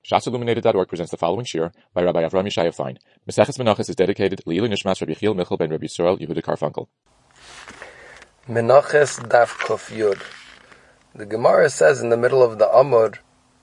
ShatzIlluminated.org presents the following shir by Rabbi Avraham Yeshaya Fein. Maseches Menachos is dedicated Leilui Nishmas Rabbi Yechiel Michal ben Rabbi Yisrael Yehuda Karfunkel. Menachos Daf Kuf Yud. The Gemara says in the middle of the Amud,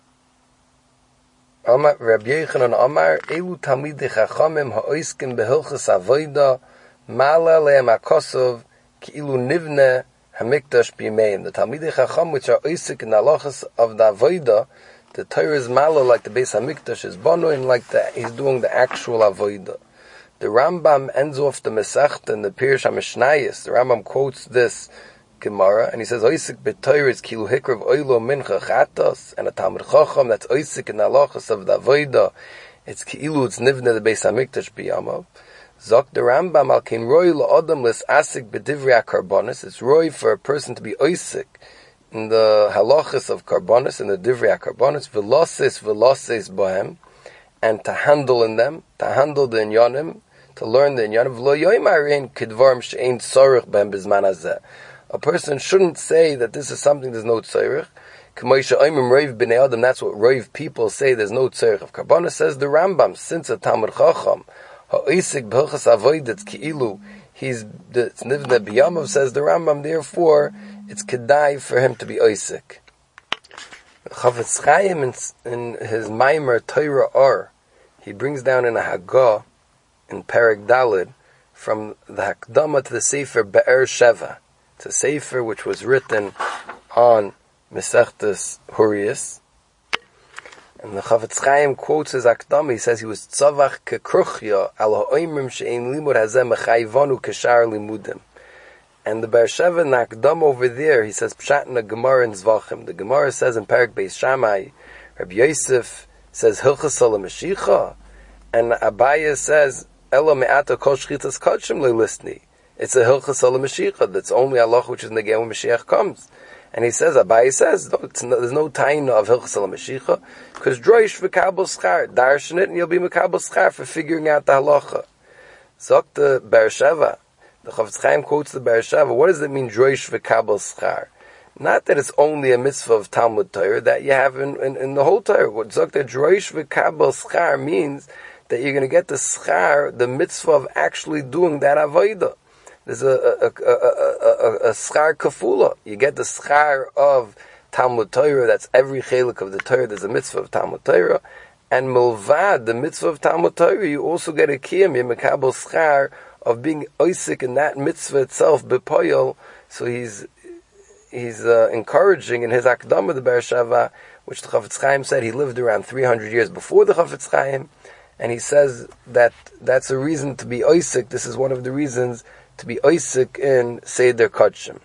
Amar Rabbi Yochanan Amar Elu Talmidei Chachamim ha'oiskim behilchos avoda ma'ala lehem hakosov ki'ilu nivne hamikdash b'yimeim. The Talmidei Chacham which are oisik in the halachos of the avoda, the Torah is ma'ala like the Beis Hamikdash is bono, and like he's doing the actual avoda. The Rambam ends off the Masechta in the Pirush HaMishnayos. The Rambam quotes this Gemara, and he says, Oisik b'Torah is kilu hikrav oilo mincha chatos, and a Talmid Chacham that's Oisik in the halachos of the avoda, it's ki'ilu, it's nivne the Beis Hamikdash b'yamav. Zok the Rambam al kein roi la'odam lis asik b'divrei ha-karbonis. It's roi for a person to be Oisik in the halachos of karbonis, in the divrei ha-karbonis, veloses bohem, and to handle in them, to handle the inyanim, to learn the inyanim. V'lo yoimarin kidvarm she'ein tzorich behem bizman hazeh. A person shouldn't say that this is something there's no tzorich. K'moisha oimim roiv b'nei adam, that's what roiv people say, there's no tzorich of karbonis. Says the Rambam, since a Talmid Chacham ha'oisik b'hilchos avoda, it's ki'ilu, he's nivne b'yamav, says the Rambam, therefore it's kedai for him to be oisik. Chafetz Chaim in his Maimer Torah Or, he brings down in a Hagah in Perek Daled from the Hakdama to the Sefer Be'er Sheva. It's a Sefer which was written on Mesechtes Huriyos. And the Chafetz Chaim quotes his Hakdama. He says he was tzavach kekruchya al ha'oimrim she'ein limud hazeh mechayvanu keshar limudim. And the Be'er Sheva Nakdam over there, he says Pshat in the Gemara in Zvachim. The Gemara says in Perek Beis Shammai, Rabbi Yosef says Hilchos HaMashiach, and Abaya says Ela me'ata kol shchitas kodshim le'lisni. It's a Hilchos HaMashiach that's only Allah which is negeh when Mashiach comes. And he says, Abaya says, there's no taina of Hilchos HaMashiach because droish v'kabel schar, darshan it and you'll be mekabel schar for figuring out the halacha. Zok the Be'er Sheva. The Chafetz Chaim quotes the Be'er Sheva. What does it mean, droish v'kabel schar? Not that it's only a mitzvah of Talmud Torah that you have in the whole Torah. What Zok the droish v'kabel schar means that you're going to get the schar, the mitzvah of actually doing that avodah. There's a schar kafula. You get the schar of Talmud Torah. That's every chelik of the Torah. There's a mitzvah of Talmud Torah. And milvad, the mitzvah of Talmud Torah, you also get a kiyam, you mekabel schar, of being oisik in that mitzvah itself, bepoyel. So he's encouraging in his Akdama, the Be'er Sheva, which the Chafetz Chaim said he lived around 300 years before the Chafetz Chaim, and he says that that's a reason to be oisik. This is one of the reasons to be oisik in Seder Kodshim.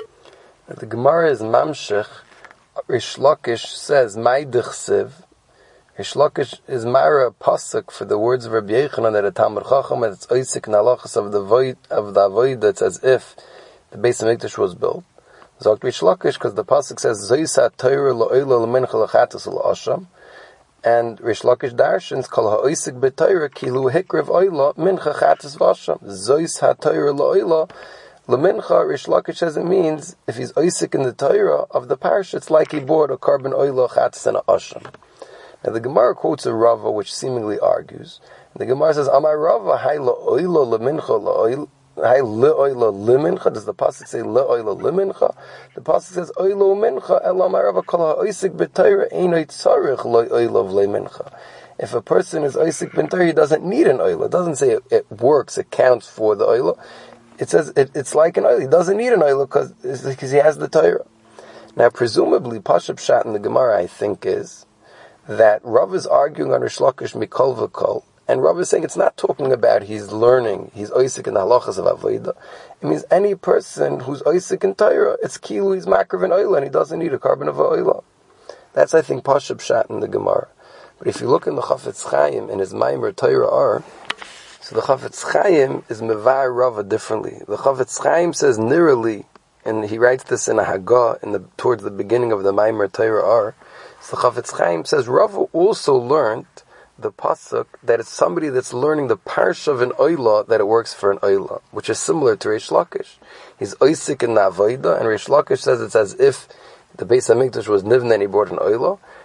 The Gemara is Mamshech. Rish Lakish says, Mai dichsiv. Rish Lakish is Mara pasuk for the words of Rabbi Yochanan that a Talmid Chacham and it's oisik in halachos of the avodah. That's as if the Beis Hamikdash was built. Zok Rish Lakish because the pasuk says Zois haTorah la'oila l'mincha l'chatos l'asham, and Rish Lakish darshans kol ha'oisik b'Torah kilu hikrav oila mincha chatos v'asham. Zois haTorah la'oila l'mincha. Rish Lakish says it means if he's oisik in the Torah of the parish, it's like he bought a carbon oila chatos and a asham. Now the Gemara quotes a Rava which seemingly argues. And the Gemara says, Amar Rava, hay la'oila l'mincha hay le'oila l'mincha. Does the pasuk say le'oila l'mincha? The pasuk says oila mincha. Ela Amar Rava kol ha'oisik b'Torah einay tzarich le'oila v'le'mincha. If a person is oisik b'Torah, he doesn't need an oila. It doesn't say it works, it counts for the oila. It says it's like an oila. He doesn't need an oila because he has the Torah. Now presumably, Pashup Pshat in the Gemara, I think, is that Rav is arguing on Rish Lakish mikol v'kol, and Rav is saying it's not talking about he's learning, he's oisik in the halachas of avodah. It means any person who's oisik in Torah, it's kilu, he's makrav in oila, and he doesn't need a carbon of oila. That's, I think, Pashup Pshat in the Gemara. But if you look in the Chafetz Chaim in his Maimer Torah Or, so the Chafetz Chaim is mevar Rava differently. The Chafetz Chaim says nirali, and he writes this in a Hagah towards the beginning of the Maimer Torah Or. So Chafetz Chaim says Rava also learned the pasuk that it's somebody that's learning the parsha of an oila that it works for an oila, which is similar to Rish Lakish. He's oisik in the avodah, and Rish Lakish says it's as if the Beis Hamikdash was nivne and he brought an oila,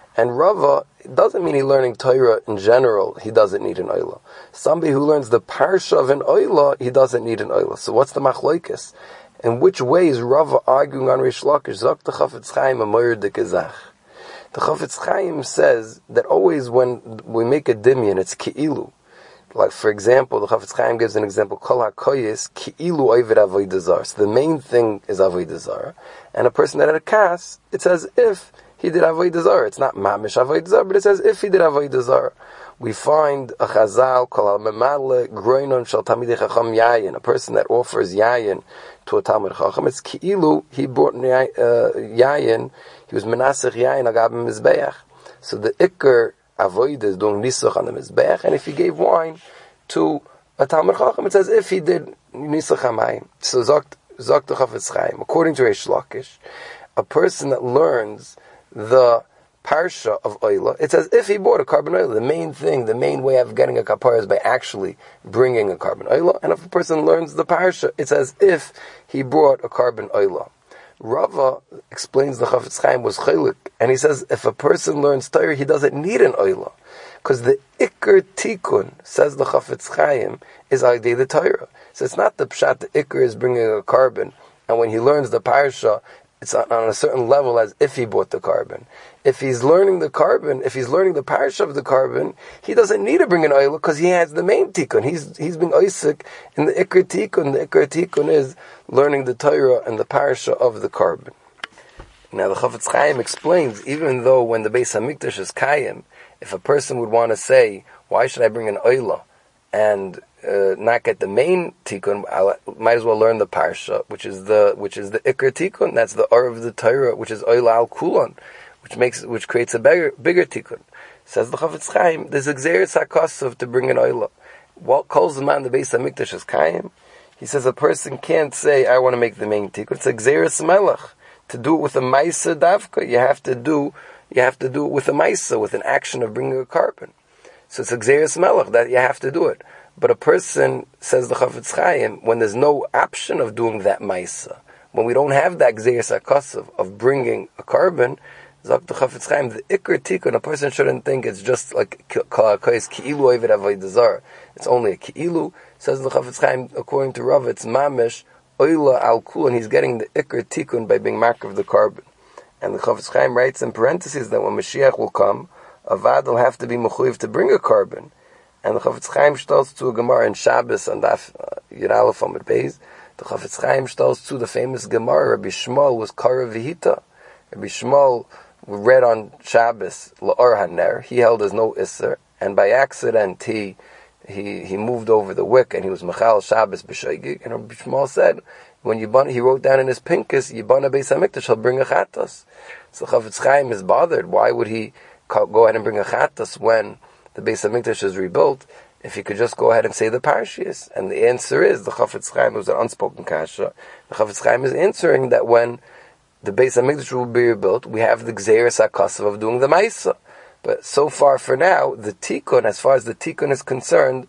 And Rava doesn't mean he learning Torah in general, he doesn't need an oila. Somebody who learns the parsha of an oila, he doesn't need an oila. So what's the machlokes? In which way is Rava arguing on Rish Lakish? Zok the Chafetz Chaim amoyer de kezach. The Chafetz Chaim says that always when we make a dimyan, it's ki'ilu. Like, for example, the Chafetz Chaim gives an example, Kol HaKoyes ki'ilu oived avodah zara. So the main thing is avodah zara. And a person that had a kas, it's as if he did avodah zara. It's not mamish avodah zara, but it's as if he did avodah zara. We find a chazal, Kol HaMemadle groinon shel Talmidei Chacham yayin, a person that offers yayin to a Talmid Chacham. It's ki'ilu, he brought yayin, he was menasech yayin agab mizbeach. So the ikr avodah is doing nisach on the mizbeach, and if he gave wine to a Talmid Chacham, it's as if he did nisach hamayim. So zok the Chafetz Chaim, according to Reish Lakish, a person that learns the parsha of oila, it's as if he bought a carbon oila. The main way of getting a kapara is by actually bringing a carbon oila. And if a person learns the parsha, it's as if he brought a carbon oila. Rava explains the Chafetz Chaim was chaylik, and he says if a person learns Torah, he doesn't need an oila, because the ikr tikkun, says the Chafetz Chaim, is alidei the Torah. So it's not the pshat. The ikr is bringing a carbon, and when he learns the parsha, it's on a certain level as if he bought the carbon. If he's learning the carbon, if he's learning the parsha of the carbon, he doesn't need to bring an oil because he has the main tikkun. He's being oisik in the ikr tikkun. The ikr tikkun is learning the Torah and the parsha of the carbon. Now the Chafetz Chaim explains, even though when the Beis Hamikdash is kayim, if a person would want to say, why should I bring an oila and not get the main tikkun, I might as well learn the parsha, which is the ikr tikkun. That's the or of the Torah, which is oila al kulon, which creates a bigger tikkun. Says the Chafetz Chaim, there's a gzeres hakosov to bring an oila. What calls the man the Beis Hamikdash is kayim? He says a person can't say I want to make the main tikkun. It's a gzeres melech. To do it with a maisa davka, you have to do it with a maisa, with an action of bringing a carbon. So it's a gzeres melech that you have to do it. But a person, says the Chafetz Chaim, when there's no option of doing that maisa, when we don't have that gzeres hakosov of bringing a carbon, zok the Chafetz Chaim, the ikr tikkun, a person shouldn't think it's just like ki'ilu oived avodah zara. It's only a ki'ilu. Says the Chafetz Chaim, according to Rav, it's mamish oila al kul, and he's getting the ikr tikkun by being mark of the carbon. And the Chafetz Chaim writes in parentheses that when Mashiach will come, a vad will have to be mechuyev to bring a carbon. And the Chafetz Chaim shtals to a Gemara in Shabbos and Daf Yud Aleph Amud Beis. The Chafetz Chaim shtals to the famous Gemara. Rabbi Shmuel was kara v'hita. Rabbi Shmuel read on Shabbos la'or haner. He held as no isser, and by accident he moved over the wick and he was mechal Shabbos b'shoigig. And Rabbi Shmuel said, when he wrote down in his pinkus, Yibana Beis Hamikdash, he'll bring a chatos. So Chafetz Chaim is bothered. Why would he go ahead and bring a chatos when the Beis Hamikdash is rebuilt, if he could just go ahead and say the parshiyos? And the answer is, the Chafetz Chaim was an unspoken kasha. The Chafetz Chaim is answering that when the Beis Hamikdash will be rebuilt, we have the gzeres hakosov of doing the maisa. But so far for now, the tikkun, as far as the tikkun is concerned,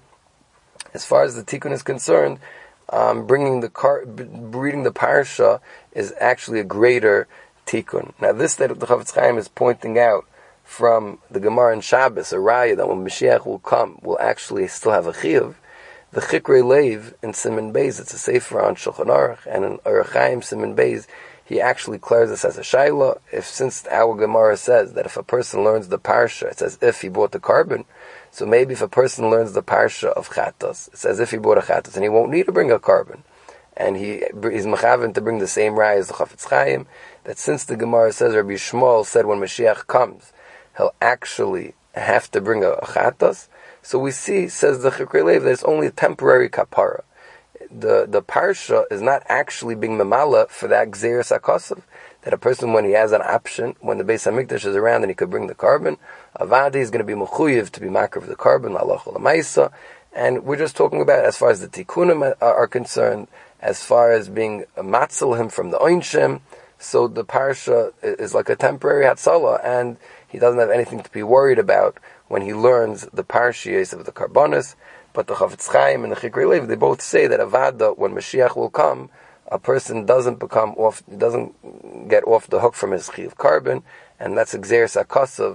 reading the parsha is actually a greater tikkun. Now this that the Chafetz Chaim is pointing out from the Gemara in Shabbos, a raya that when Mashiach will come, will actually still have a chiyuv. The Chikrei Leiv in Siman Beis, it's a sefer on Shulchan Aruch, and in Orach Chaim Siman Beis, he actually clears this as a shaila. Since our Gemara says that if a person learns the parsha, it's as if he bought the carbon. So maybe if a person learns the parsha of chatos, it's as if he bought a chatos, and he won't need to bring a carbon. And he's mechaven to bring the same raya as the Chafetz Chaim, that since the Gemara says Rabbi Shmuel said when Mashiach comes, he'll actually have to bring a chatos. So we see, says the Chikrei Leiv, that it's only a temporary kapara. The parsha is not actually being memala for that gzeres hakosov, that a person, when he has an option, when the Beis Hamikdash is around and he could bring the carbon, avadi is going to be mechuyev to be makar of the carbon, halacha l'maisa. And we're just talking about as far as the tikkunim are concerned, as far as being matzel him from the oinshim. So the parsha is like a temporary hatzalah, and he doesn't have anything to be worried about when he learns the parshiyos of the karbonis. But the Chafetz Chaim and the Chikrei Leiv, they both say that avada, when Mashiach will come, a person doesn't get off the hook from his chiyuv carbon, and that's a gzeres hakosov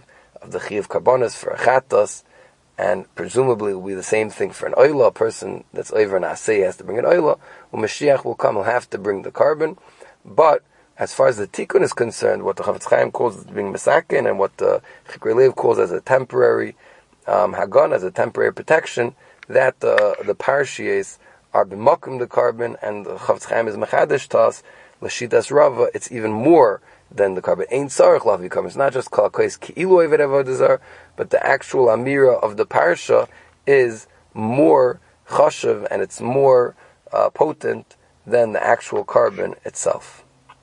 of the Chi of Karbonis for a Chatos, and presumably it will be the same thing for an Oila. A person that's over an Aseh has to bring an Oila. When Mashiach will come, he'll have to bring the carbon. But as far as the Tikkun is concerned, what the Chafetz Chaim calls being Mesakin, and what the Chikre Lev calls as a temporary Hagan, as a temporary protection, that the Parshiyos are b'makom the carbon, and the Chafetz Chaim is Mechadesh Tas, L'shitas Rava, it's even more than the carbon. Ein tzarich lavi carbon. It's not just kol hakoyes ki'ilu eved avodah zara, but the actual amira of the parsha is more chashav, and it's more potent than the actual carbon itself.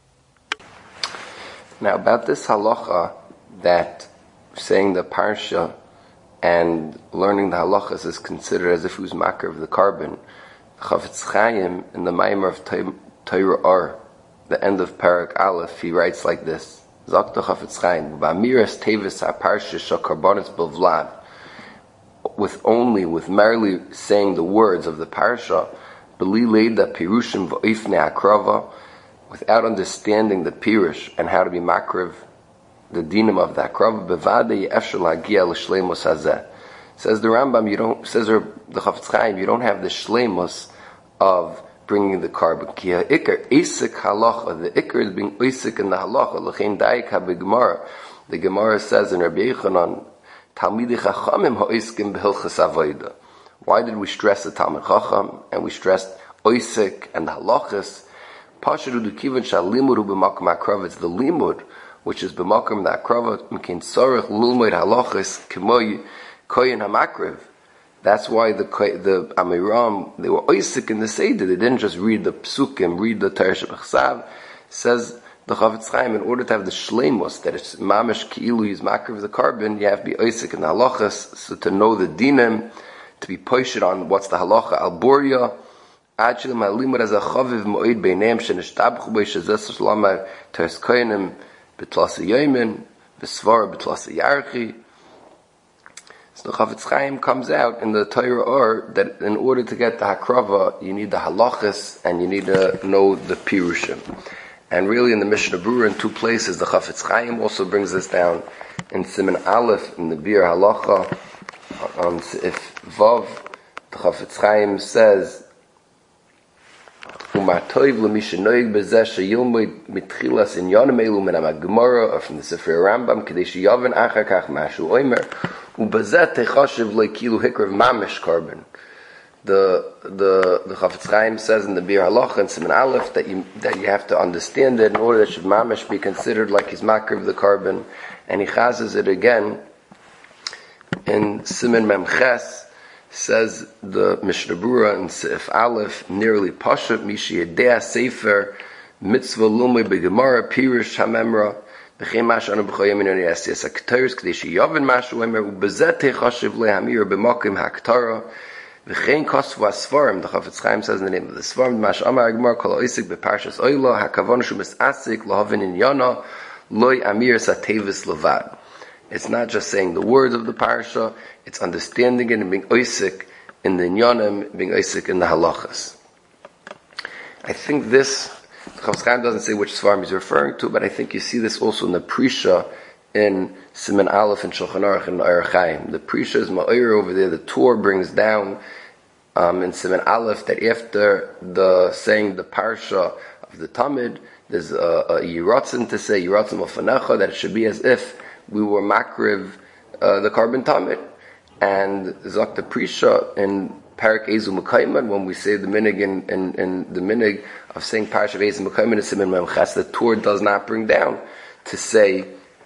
Now, about this halacha, that saying the parsha and learning the halachas is considered as if he was makar of the carbon, Chafetz Chaim in the Maimer of Torah Or, the end of Parak Aleph, he writes like this: Zakta Chafetz Chaim, V'amiras tevis ha-parsha shel-karbonis b'vlad, with merely saying the words of the parsha, b'li leida pirushim v'oifnei akrava, without understanding the pirush and how to be makriv, the dinim of the akrava, b'vadei efshel hagia l'shleimus hazeh. Says the Rambam, says the Chafetz Chaim, you don't have the shleimus of bringing the carbon. Ki ha'ikar isik halacha, the ikar is being isik in the halacha. L'chein daik ha'b'gemara. The Gemara says in Rabbi Yochanan, Talmidei Chachamim ha'iskim b'hilchas avoda. Why did we stress the Talmid Chacham and we stressed isik and the halachas? Pasharu dukivan shalimud hu b'makom ha'akrava. It's the limud which is b'makom ha'akrava. M'kein tzarich lulmoid halachas k'moy koyin ha'makriv. That's why the Amiram, they were oisik in the Seder. They didn't just read the Psukim, read the Torah Shebechsav. Says the Chafetz Chaim, in order to have the Shleimus, that it's mamish ki'ilu, he's makar of the carbon, you have to be oisik in the halachas, so to know the dinim, to be poished on what's the halacha, al-borya, actually my limud as a chaviv mo'id beineim, shenishtabchu b'y shezes shlamar, teres koinim, b'tlasa yoimin, v'svara b'tlasa yarchi. So the Chafetz Chaim comes out in the Torah Or that in order to get the Hakrava, you need the halachas and you need to know the pirushim. And really in the Mishnah Berurah in two places, the Chafetz Chaim also brings this down in Siman Aleph, in the Bir Halacha, on if Vav, the Chafetz Chaim says, U'matoiv l'mishanoig b'zeh sheyilmoid mitchilas in yonim elu min ha'Gemara, or from the Sefer Rambam, k'dei sheyaven achar kach mashu oimer, u'b'zeh techashiv le'ikilu hikrav mamish carbon. The Chafetz Chaim says in the Bir Halacha and Siman Aleph that you have to understand it in order that should mamish be considered like he's makar of the carbon, and he chazes it again in Siman Memches. Says the Mishnah Berurah in Seif Aleph, nearly Pashat Mishi Yedea Sefer Mitzvah Lumei Begemara Pirush Hamemra B'chem Mashanu B'choyim Inoni Esiyas HaKtaris K'dei Sheyavin Mashu Emer U'bezet Techashiv Lehamir B'makim HaKtara V'chein Kosvu HaSvarim. The Chafetz Chaim says in the name of the Svarim, Mash Amar Gemara Kol Oisik B'Parshas Oila HaKavon Shumis Asik L'Havin In Yana Loi Amir Satevis Levad. It's not just saying the words of the parsha, it's understanding it and being oisik in the inyanim, being oisik in the halachas. I think this, the Chafetz Chaim doesn't say which svarim he's referring to, but I think you see this also in the Prisha in Siman Aleph and Shulchan Aruch and Orach Chaim. The Prisha is ma'ir over there. The Torah brings down in Siman Aleph that after the saying the parsha of the Tamid, there's a yiratzin to say yiratzin ofanecha, that it should be as if we were makriv the carbon tamid, and Zok the Prisha in Parak Ezu Mekayman, when we say the minig in the minig of saying Parashat Ezu Mekayman is Siman Memches, the Torah does not bring down to say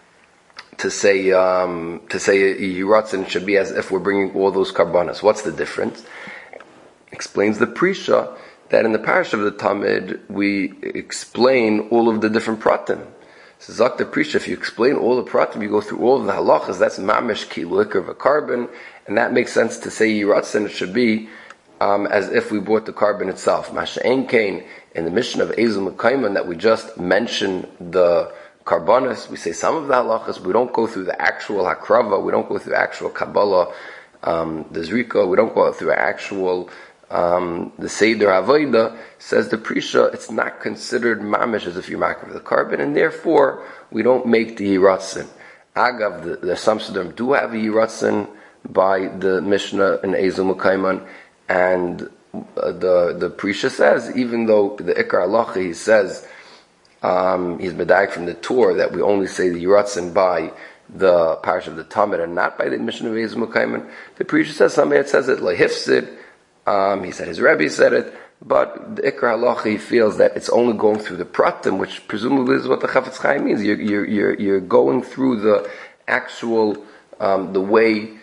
Yiratzin should be as if we're bringing all those karbanas. What's the difference? Explains the Prisha that in the Parashat of the Tamid we explain all of the different pratim. So Zak the Prisha, if you explain all the pratim, you go through all of the halachas, that's mamish ki'ilu hikar of a carbon, and that makes sense to say yiratzin, it should be as if we bought the carbon itself. Masha'en kain, in the mission of Ezu Mekayman that we just mentioned the karbanas, we say some of the halachas, we don't go through the actual hakrava, we don't go through actual kabbalah, the zrika, we don't go through actual the Seder Avodah. Says the Prisha, it's not considered mamish as if you're makar of the carbon, and therefore we don't make the yiratzin. Agav, the some Siddurim do have a Yiratzin by the Mishnah in Ezel Mekayman, and the Prisha says, even though the Ikar Halacha, he says, he's medayek from the Torah that we only say the Yiratzin by the parish of the Talmud and not by the Mishnah of Ezel Mekayman. The Prisha says, somebody that says it, Lehifsid, he said his Rebbe said it, but the Ikar Halacha, he feels that it's only going through the Pratim, which presumably is what the Chafetz Chaim means. You're going through the actual, the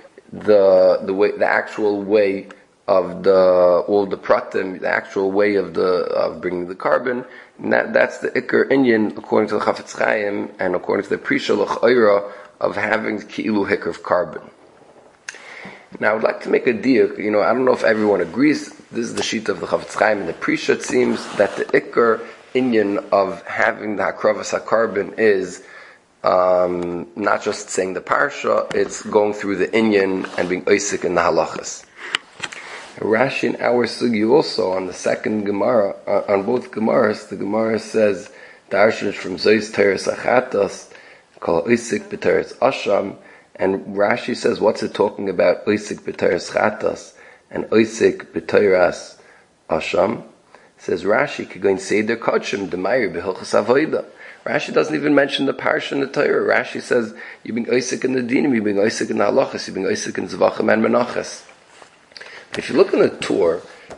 actual way of all the Pratim, the actual way of bringing the carbon. And that's the Ikar Inyan, according to the Chafetz Chaim, and according to the Prisha L'ch'oira, of having Ki'ilu Hikr of carbon. Now, I would like to make a diuk. I don't know if everyone agrees. This is the sheet of the Chafetz Chaim and the Prisha. It seems that the Ikar Inyan of having the Hakravas HaKarbon is not just saying the Parsha, it's going through the Inyan and being Oisik in the Halachas. Rashi in our Sugi also, on the second Gemara, on both Gemaras, the Gemara says, Darshan is from Zois Teres Achatas, called Oisik B'Teres Asham, and Rashi says, what's it talking about? Oisik B'Teres Chatas and Oisik B'Teres Asham. Says Rashi, Kigoin Seder Kodshim D'Mayir B'Hilchas Avoda. Rashi doesn't even mention the parsha in the Torah. Rashi says, you're being Oisik in the Dinim, you're being Oisik in the Halachas, you're being Oisik in Zvachim and Menachas. If you look in the Torah,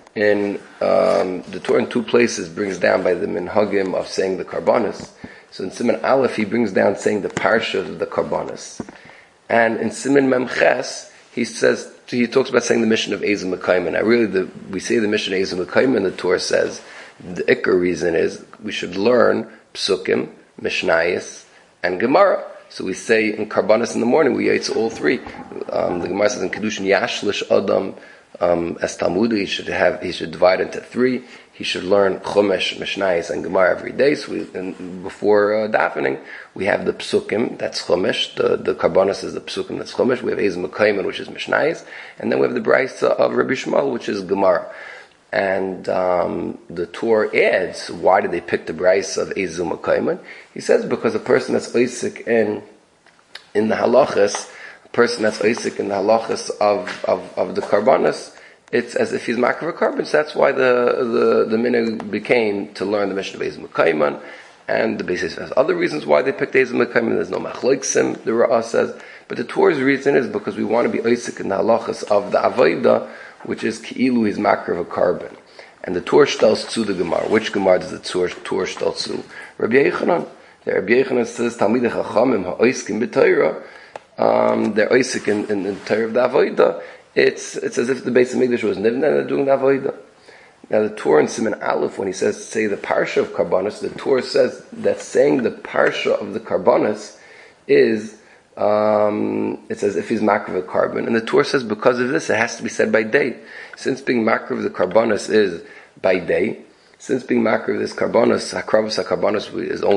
the Torah in two places brings down by the Minhagim of saying the Karbanis. So in Siman Aleph, he brings down saying the parsha of the Karbanis. And in Siman Memches, he talks about saying the mission of Ezel Mekayman. Now we say the mission of Ezel Mekayman, the Torah says, the Ikar reason is, we should learn Psukim, Mishnayos, and Gemara. So we say in Karbanis in the morning, we yaitz all three. The Gemara says in Kedushin Yashlish Adam, as Talmudi, he should divide into three. He should learn Chumash, Mishnayos, and Gemara every day. So before davening, we have the Psukim, that's Chumash. The Karbanis is the Psukim, that's Chumash. We have Ezel Mekayman, which is Mishnayos. And then we have the Braisa of Rabbi Shmuel, which is Gemara. And the Torah adds, why did they pick the Braisa of Ezel Mekayman? He says, because a person that's Oisik in the Halachas, a person that's Oisik in the Halachas of the Karbanis, it's as if he's makar of carbon. So that's why the minhag became to learn the mission of Ezel Mekayman, and the basis has other reasons why they picked Ezel Mekayman. There's no machloiksim, the Ra'ah says, but the Torah's reason is because we want to be oisik in the halachas of the avodah, which is ki'ilu is makar of a carbon. And the Torah shtels to the Gemara. Which Gemara does the Torah shtels to? Rabbi Yechanan. Rabbi Yechanan says Talmidei Chachamim ha'oiskim b'Torah. They're oisik in the Torah of the avodah. It's as if the Beis Hamikdash was nivna and they're doing the avodah. Now the Torah in Siman Aleph, when he says say the parsha of Karbanis, the Torah says that saying the parsha of the Karbanis is it's as if he's makar of a carbon, and the Torah says because of this it has to be said by day. Since being makar of the Karbanis is by day, since being makar of this Karbanis, Hakravas HaKarbanis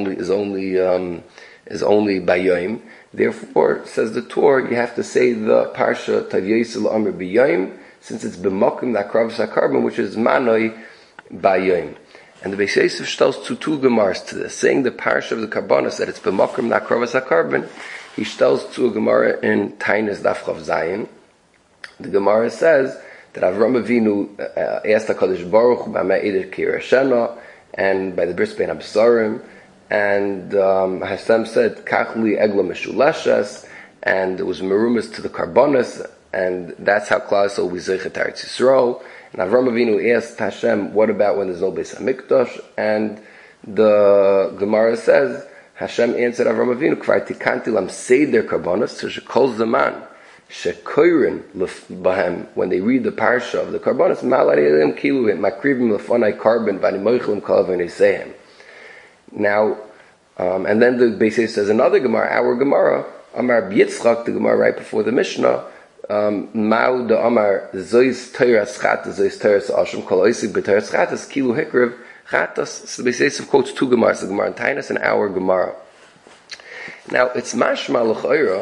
is only by Yom. Therefore, says the Torah, you have to say the parsha Tav Yisrael Amr B'Yom, since it's b'makim the Hakravas HaKarban, which is manoi b'Yom. And the Beis Yosef shtels two gemaras to this, saying the parsha of the Karbanis that it's b'makim the Hakravas HaKarban. He shtels to a gemara in Tainis Daf Chav Zayin. The gemara says that Avram Avinu asked HaKadosh Baruch Hu b'amei Eidah Kirashena, and by the bris bein Absarim. And Hashem said, Kachli Egla Meshulashes, and it was merumas to the Karbanis, and that's how Klal Yisrael we zeichet Eretz Yisrael. And Avram Avinu asked Hashem, what about when there's no Beis Hamikdash? And the Gemara says, Hashem answered Avram Avinu, Kvar tikanti lam seder Karbanis, so shekol zaman, shekoirin bahem, when they read the parsha of the Karbanis, malari elim kiluhim, makrivim lefonai carbon, vani moichlim kol v'nesehem. Now, and then the Beis Yosef says another Gemara, our Gemara, Amar B'Yitzchak, the Gemara right before the Mishnah, Ma'u de Amar Zois Teiras Chatas, Zois Teiras Asham, Kol Oisik B'Teiras Chatas, Kilu Hikriv Chatas. So the Beis Yosef quotes two Gemaras, the Gemara in Tainis and our Gemara. Now, it's mashma l'chayra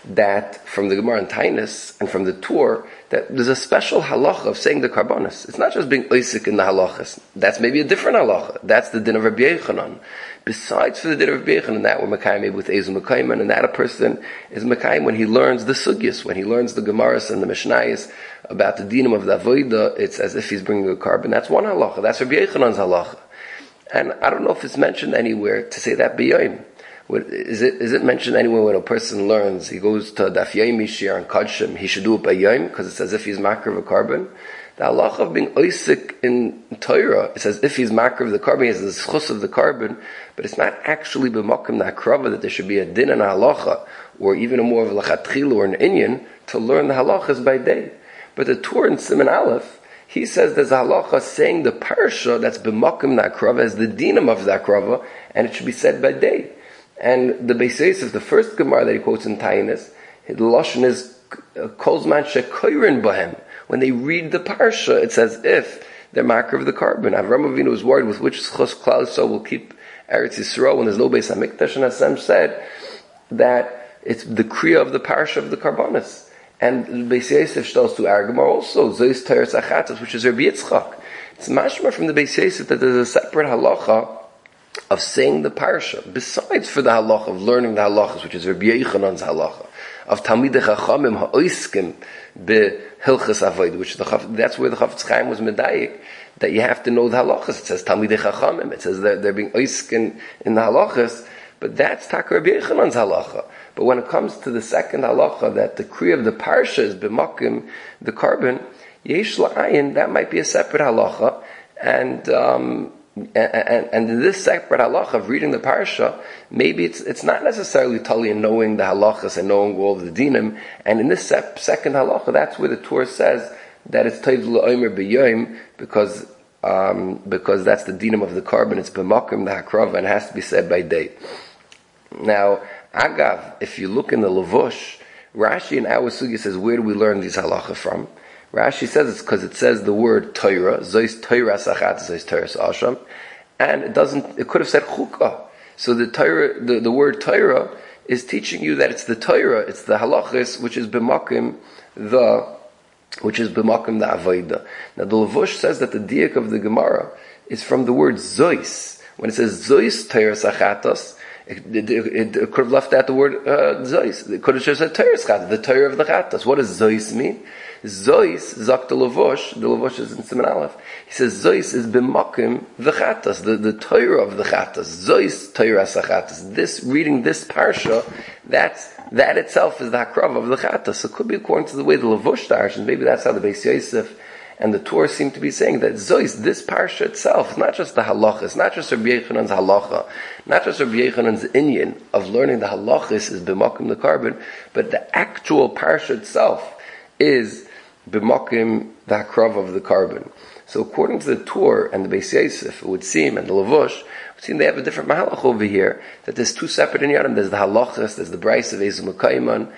that from the Gemara in Tainus and from the Tur, that there's a special halacha of saying the karbonos. It's not just being oisik in the halachas. That's maybe a different halacha. That's the din of Rabbi Yechanan. Besides for the din of Rabbi Yechanan, that we're mekayim with Ezu Mekayim, and that a person is mekayim when he learns the sugyas, when he learns the Gemaras and the Mishnayos about the dinim of the avodah, it's as if he's bringing a carbon. That's one halacha. That's Rabbi Yechanan's halacha. And I don't know if it's mentioned anywhere to say that b'yoyim. Is it mentioned anywhere when a person learns, he goes to Daf Yomi Shir and Kodshim, he should do it by Yom, because it's as if he's makar of a carbon? The halacha of being oisik in Torah, it's as if he's makar of the carbon, he has the schus of the carbon, but it's not actually b'makom na'akrava that there should be a din and a halacha, or even a more of a lachatchil or an inyan, to learn the halachas by day. But the Tur in Siman Aleph, he says there's a halacha saying the parsha that's b'makom na'akrava as the dinim of the akrava, and it should be said by day. And the Beis Yosef, the first Gemara that he quotes in Tainus, the lashon is kolzman shekoyrin bahem. When they read the parsha, it's as if they're makar of the carbon. Avraham Avinu was worried with which schos Klal Yisrael will keep Eretz Yisrael when there's no Beis Hamikdash, and Hashem said that it's the kriya of the parsha of the karbonis. And the Beis Yosef tells to our Gemara also zois teres achatos, which is Rabbi Yitzchak. It's mashma from the Beis Yosef that there's a separate halacha of saying the parsha, besides for the halacha of learning the halachas, which is Rabbi Yechanan's halacha, of Talmidei Chachamim ha'oiskim behilchas avodah, which that's where the Chafetz Chaim was medayik, that you have to know the halachas. It says Talmidei Chachamim, it says they're being oiskim in the halachas, but that's Tak Rabbi Yechanan's halacha. But when it comes to the second halacha, that the kriya of the parsha is b'makim, the carbon, yesh la'ayin, that might be a separate halacha, and in this separate halacha of reading the parsha, maybe it's not necessarily totally in knowing the halachas and knowing all the dinim. And in this second halacha, that's where the Torah says that it's tayv l'omer b'yoyim, because that's the dinim of the carbon. It's b'makim the hakrava, and it has to be said by day. Now, agav, if you look in the Levush, Rashi in our sugya says, where do we learn these halacha from? Rashi says it's because it says the word Torah, Zois Torah Sachat, Zois Torah Asham, and it could have said Chukah. So the Torah, the word Torah is teaching you that it's the Torah, it's the halachis, which is b'makim the avodah. Now the Levush says that the diak of the Gemara is from the word Zois. When it says Zois Torah Sachatos, it could have left out the word Zois. It could have just said Torah Sachatos, the Torah of the Chatos. What does Zois mean? Zois, Zak the Levush is in Siman Aleph. He says Zois is b'makim the Chatas, the Torah of the Chatas. Zois Torah Sachatas. This, reading this parsha, that itself is the Hakrav of the Chatas. So it could be according to the way the Levush darshan, maybe that's how the Beis Yosef and the Torah seem to be saying that Zois, this parsha itself, not just the halachas, not just Rabbi Yechanan's halacha, not just Rabbi Yechanan's inyan of learning the halachas is b'makim the carbon, but the actual parsha itself is b'makim the hakrav of the carbon. So according to the Torah and the Beis Yosef, it would seem, and the Levush, it would seem they have a different mahalach over here, that there's two separate inyanim. There's the halachas, there's the brayse of Ezu Mekayman,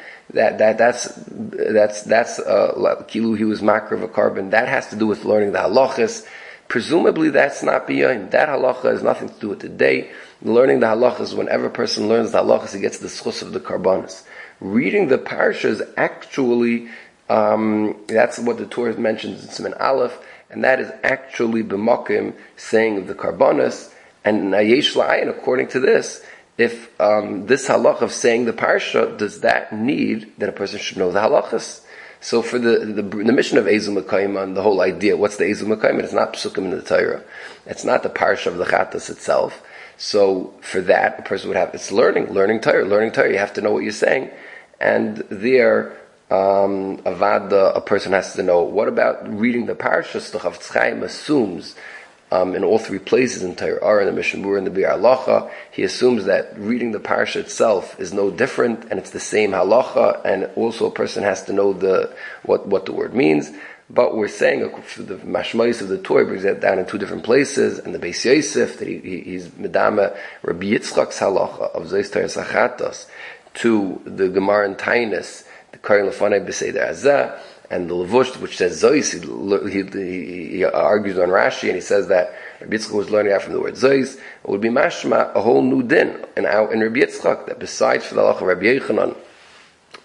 that's kilu, he was makar of a carbon. That has to do with learning the halachas. Presumably that's not b'yoyim. That halacha has nothing to do with the day. Learning the halachas, whenever a person learns the halachas, he gets the schus of the karbanos. Reading the parsha is actually that's what the Torah mentions in Siman Aleph, and that is actually b'makim saying of the karbanos. And yesh la'ayin, according to this, if this halach of saying the parsha, does that need that a person should know the halachas? So for the mission of Ezu Mekayman, the whole idea, what's the Ezu Mekayman? It's not psukim in the Torah. It's not the parsha of the Chatas itself. So for that, a person would have, it's learning Torah. You have to know what you're saying. And there, avada, a person has to know. What about reading the parashas? The Chafetz Chaim assumes in all three places in Torah, in the Mishnah Berurah and the Biur Halacha, he assumes that reading the parsha itself is no different, and it's the same halacha, and also a person has to know what the word means. But we're saying the mashmais of the Torah brings that down in two different places, and the Beis Yosef that he's medama Rabbi Yitzchak's halacha of Zois Torah Sachatos to the Gemara in Tainus, the Karin Lefanei B'Seder Hazeh, and the Levush, which says Zois, he argues on Rashi, and he says that Rabbi Yitzchak was learning out from the word Zois. It would be mashma, a whole new din in Rabbi Yitzchak, that besides for the halacha of Rabbi Yechanan,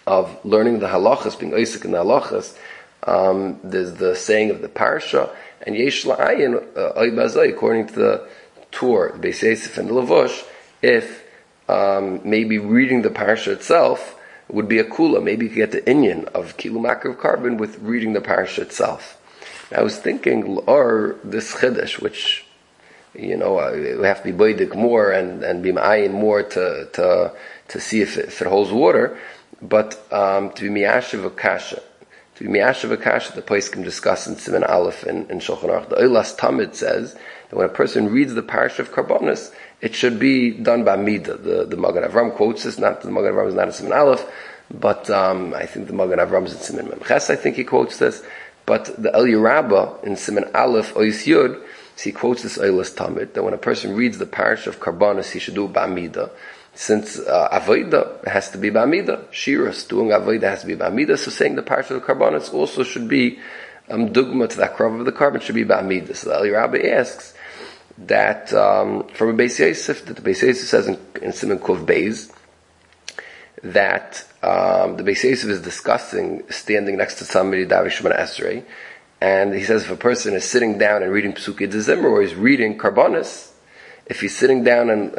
of learning the halachas, being Isaac in the halachas, there's the saying of the parsha, and yesh la'ayin oy bazay, according to the Torah, the Beis Yosef and the Levush, if maybe reading the parsha itself would be a kula. Maybe you could get the inyan of kilu makar carbon with reading the parsha itself. And I was thinking, or this chiddush, which we have to be boidik more and be ma'ayin more to see if it holds water, but to be miyashiv akasha. To be miyashiv akasha, the poskim discuss in Siman Aleph in Shulchan Aruch. The Eilas Tamid says that when a person reads the parsha of Karbonos, it should be done by Midah. The Magen Avram quotes this, not the Magen Avram is not in Siman Aleph, but I think the Magen Avram is in Siman Memches, I think he quotes this, but the Eliyah Rabbah in Siman Aleph Ois Yud, he quotes this Eilas Tamid, that when a person reads the parsha of Karbonos, he should do it by Midah. Since Avodah has to be Ba'amida, Shiras, doing Avodah has to be Ba'amida, so saying the parsha of the Karbonos also should be dugma to that krav of the carbon should be Ba'amida. So the Eliyah Rabbah asks that from a Beis Yosef, that the Beis Yosef says in Siman Kuf Beis, that the Beis Yosef is discussing standing next to somebody, Davi Shemana Esrei, and he says if a person is sitting down and reading Pesukei de Zimra, or he's reading Karbonos, if he's sitting down and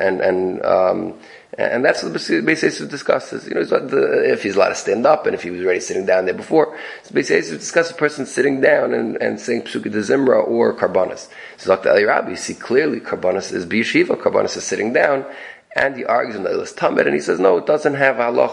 that's what the Beis Yosef discusses. If he's allowed to stand up, and if he was already sitting down there before. So Beis Yosef discusses a person sitting down and saying Pesukei de Zimra or Karbonos. So Dr. Eliyah Rabbah, you see clearly Karbonos is b'yeshiva, Karbonos is sitting down, and he argues in the Eilas Tamid, and he says no, it doesn't have halacha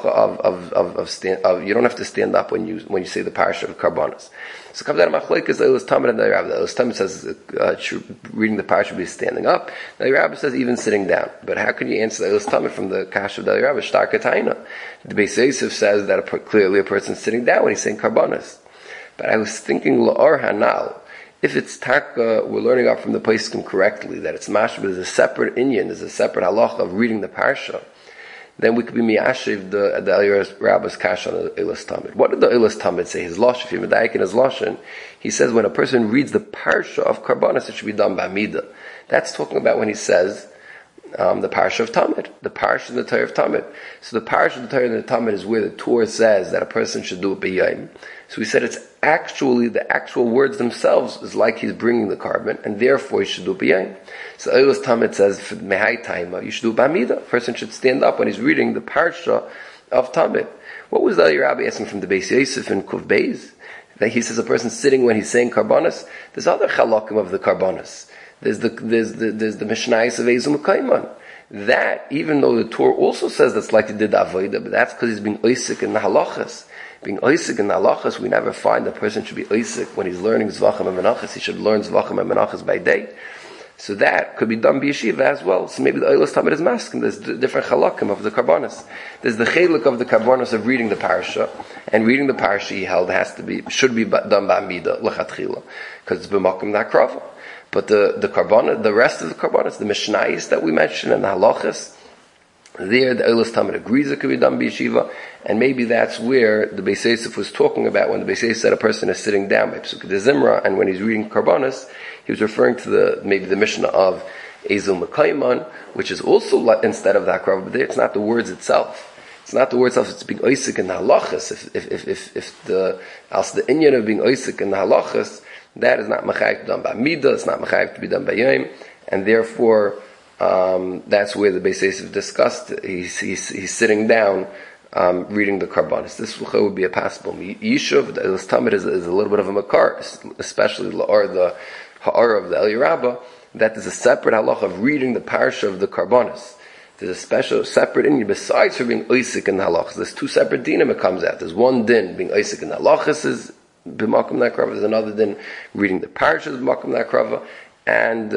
of you don't have to stand up when you say the parsha of Karbonos. So it comes out of Machlokes, the Eilas Tamid and the Rabbah. The Eilas Tamid says reading the parsha be standing up. The Rabbah says even sitting down. But how can you answer the Eilas Tamid from the Kash of the Rabbah? Shtarka Taina. The Beis Yosef says that clearly a person is sitting down when he's saying Karbonos. But I was thinking La'or Hanal. If it's taka, we're learning out from the poskim correctly that it's mashma, there's a separate inyan, there's a separate halacha of reading the parsha, then we could be miyashiv the Eliyah Rabbah's kash on the Eilas Tamid. What did the Eilas Tamid say? His losh, if you're medayik in his loshen, he says when a person reads the parsha of Karbonos, it should be done by Midah. That's talking about when he says the parsha of Tamid, the parsha and the Torah of Tamid. So the parsha of the Torah and the Tamid is where the Torah says that a person should do it b'yayim. So we said it's actually, the actual words themselves is like he's bringing the carbon, and therefore he should do it b'yayim. So Eilas Tamid says, for mehai taima, you should do it b'amida. A person should stand up when he's reading the parsha of Tamid. What was the Eliyah Rabbah asking from the Beis Yosef in Kuf Beis? That he says a person sitting when he's saying Karbonos. There's other chalakim of the Karbonos. There's the Mishnayos of Ezum Kaiman. That, even though the Torah also says that's like he did the Avodah, but that's because he's being oisik in the halachas. Being oisik in the halachas, we never find a person should be oisik when he's learning Zvachim and Menachas. He should learn Zvachim and Menachas by day. So that could be done b'yeshiva as well. So maybe the Eilas Tamid is masking. There's different chalakim of the Karbonos. There's the chelik of the Karbonos of reading the parsha, and reading the parsha he held should be done by Midah, l'chatchila, because it's b'makom na'krava. But the Karbonos, the rest of the Karbonos, the Mishnayos that we mentioned and the halachas, there the Eilas Tamid agrees it could be done b'yeshiva, and maybe that's where the Beis Yosef was talking about when the Beis Yosef said a person is sitting down by Pesukei de Zimra, and when he's reading Karbonos, he was referring to maybe the Mishnah of Ezul Mekayman, which is also instead of that krav, but there it's not the words itself. It's not the word itself, it's being oisik in the halachas. If the inyan of being oisik in the halachas, that is not mechayiv to be done by midah, it's not mechayiv to be done by yom, and therefore, that's where the Beis Yosef discussed, he's sitting down, reading the Karbonos. This would be a possible Yishuv. The Eilas Tamid is a little bit of a makar, especially the ha'ara of the Eliyah Rabbah, that there's a separate halach of reading the parsha of the Karbonos. There's a special, separate inyan, besides for being oisik in the halachas. There's two separate dinim it comes out. There's one din, being oisik in the halachas is b'makom na'krava. There's another din, reading the parsha is b'makom na'krava. And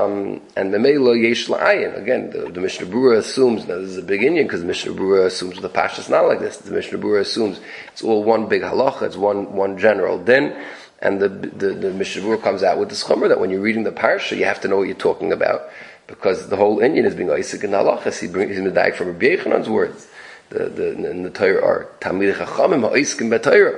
memela yesh la'ayin. Again, the Mishnah Berurah assumes, now this is a big inyan, because the Mishnah Berurah assumes the parsha is not like this. The Mishnah Berurah assumes it's all one big halacha, it's one general din. And the Mishnah Berurah comes out with this chumrah that when you're reading the parsha, you have to know what you're talking about, because the whole inyan is being oisik in halachas. He's medayik from Rabbi Yechanan's words. In the Torah are Talmidei Chachamim ha'oiskim b'Torah.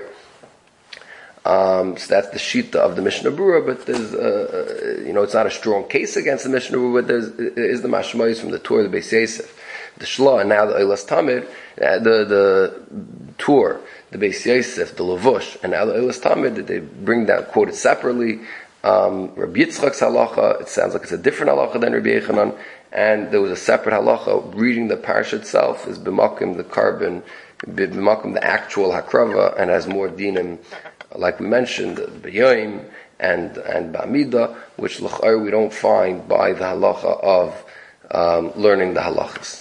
So that's the shita of the Mishnah Berurah, but there's, it's not a strong case against the Mishnah Berurah, but there is the mashmayos from the Torah of the Beis Yosef, the Shla, and now the Eilas Tamid. The Tur, the Beis Yosef, the Lavush, and Al Eilas Tamid, they bring down, quoted separately. Rabbi Yitzchak's halacha, it sounds like it's a different halacha than Rabbi Yechanan, and there was a separate halacha. Reading the parsha itself is b'makom the carbon, b'makom the actual hakrava, and has more dinim, like we mentioned, b'yoim and ba'amida, which l'chayr we don't find by the halacha of learning the halachas.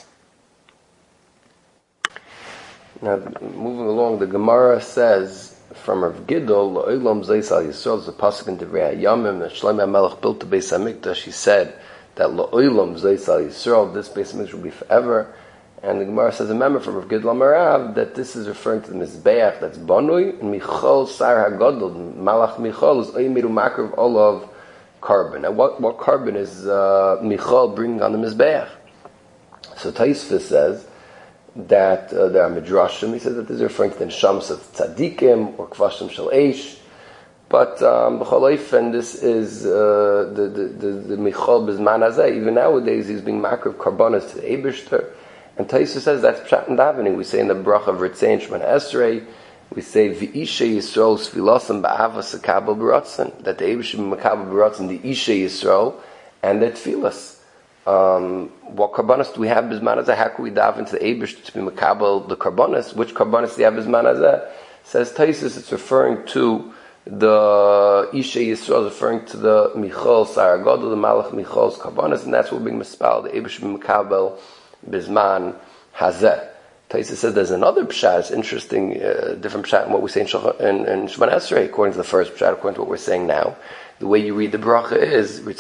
Now, moving along, the Gemara says from Rav Gidol, La'olam Zeisal Yisrael, is a pasuk in Divrei Hayamim, that Shlomo HaMelech built the Beis HaMikdash. He said that La'olam Zeisal Yisrael, this Beis HaMikdash will be forever. And the Gemara says, remember from Rav Gidol Amarav, that this is referring to the Mizbeach that's Banui, and Michal Sar HaGadol, Malach Michal, is Oymiru Makrav Olav carbon. And what carbon is Michal bringing on the Mizbeach? So Taisva says that there are midrashim. He says that this is referring to the neshamos of tzaddikim or kvashim shel eish. But b'chol oifen, this is the michal b'zman hazeh. Even nowadays, he's being makar of karbonos to the Eibishter. And Taisva says that's pshat and davening. We say in the bracha of Ritzei Shemana Esrei, we say v'ishe Yisrael sfilasam ba'avas akabel b'ratzon, that the Eibishter b'makabel b'ratzon, the ishe Yisrael, and the tfilas. What karbonos do we have bisman hazeh? How can we dive into the Eibush to be makabel the karbonos? Which karbonos do you have bisman hazeh? Says Taisus, it's referring to the Ishe Yisrael, referring to the Michal Sar HaGadol, the Malach Michal's karbonos, and that's what we're being mispal, the Eibush be makabel bisman hazeh. Taisus says there's another pshat. It's interesting, different pshat in what we say in Shemana Esrei, according to the first pshat, according to what we're saying now. The way you read the bracha is that's